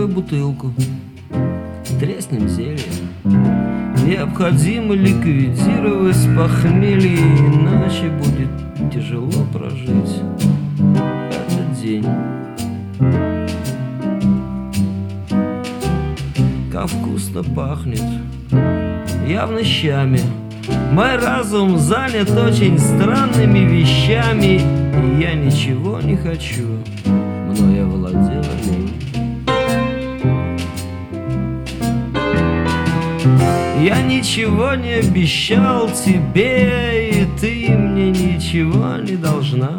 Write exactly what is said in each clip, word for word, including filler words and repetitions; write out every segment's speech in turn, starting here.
бутылку, треснем зелье. Необходимо ликвидировать похмелье, иначе будет тяжело прожить этот день. Как вкусно пахнет, явно щами. Мой разум занят очень странными вещами, и я ничего не хочу, мною овладела лень. Я ничего не обещал тебе, и ты мне ничего не должна.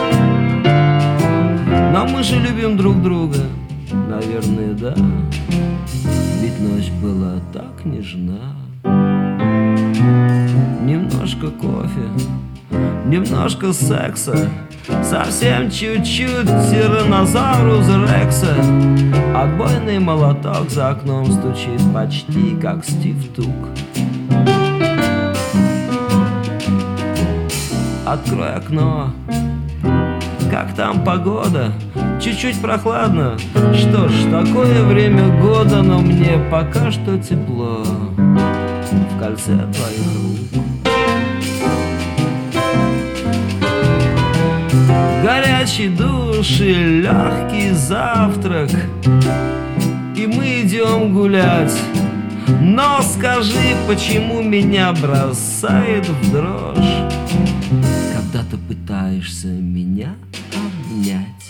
Но мы же любим друг друга, наверное, да. Ведь ночь была так нежна. Немножко кофе, немножко секса, совсем чуть-чуть тираннозаврус Рекса. Отбойный молоток за окном стучит почти как Стив Тук. Открой окно, как там погода? Чуть-чуть прохладно. Что ж, такое время года, но мне пока что тепло в кольце твоих рук. Горячий душ и легкий завтрак, и мы идем гулять. Но скажи, почему меня бросает в дрожь, когда ты пытаешься меня обнять?